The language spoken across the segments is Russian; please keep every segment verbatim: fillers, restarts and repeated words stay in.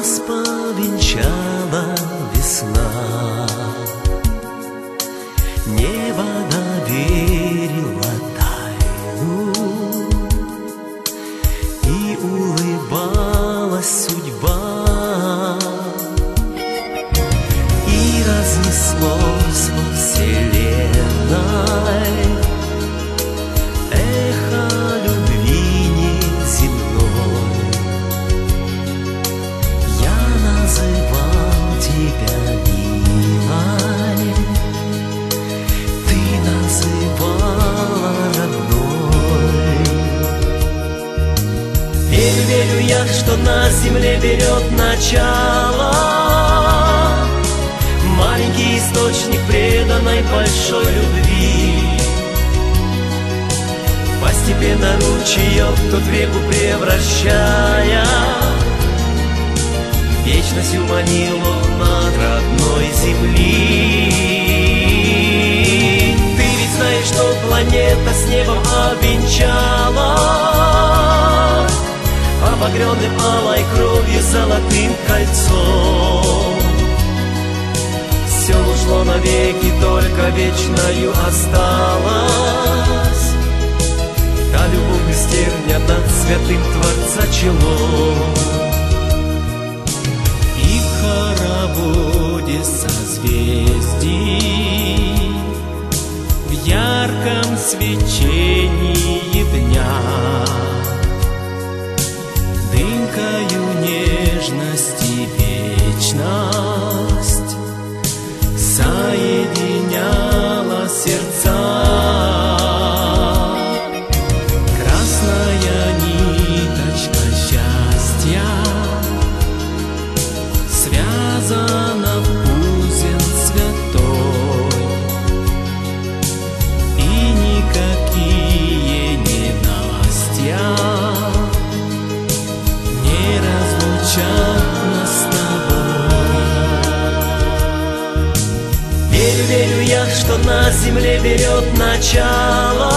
нас повенчала весна, небо доверило тайну, и улыбалась судьба, и разнеслось по вселенной эхо любви неземной. Я называл тебя милой, ты называла родной. Верю, верю я, что на земле берет начало маленький источник преданной большой любви. Постепенно ручеек тот в реку превращая, вечностью манилу над родной земли. Ты ведь знаешь, что планета с небом обвенчала, обогренным алой кровью золотым кольцом. Все ушло навеки, только вечною осталась та любовь без терня над святым Творца челом. И в хороводе созвездий, в ярком свечении дня, дымкою нежности вечность соединяла сердца. Красная ниточка счастья связана в узел святой, и никакие ненастья не разлучат нас с тобой. Верю, верю я, что на земле берет начало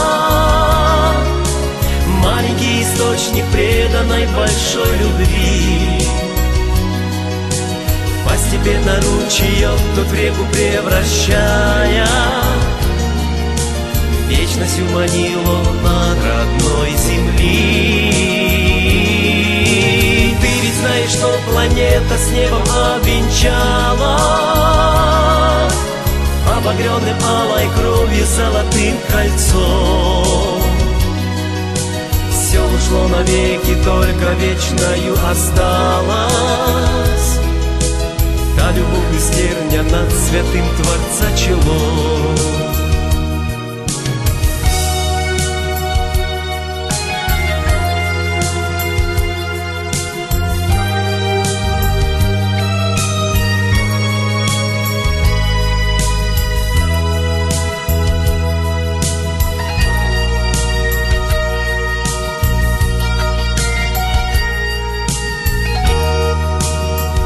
маленький источник преданной большой любви. Постепенно ручеек тот в реку превращая, вечностью манилу над родной земли. Ты ведь знаешь, что планета с небом обвенчала, обогренным алой кровью золотым кольцом. Все ушло навеки, только вечною осталась та любовь без терня над святым Творца челом.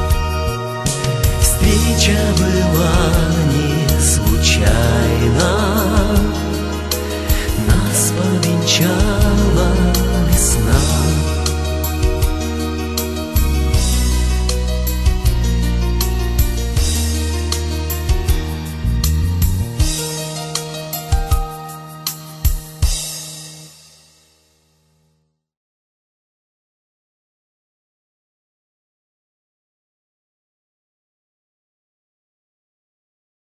Встреча была не случайна,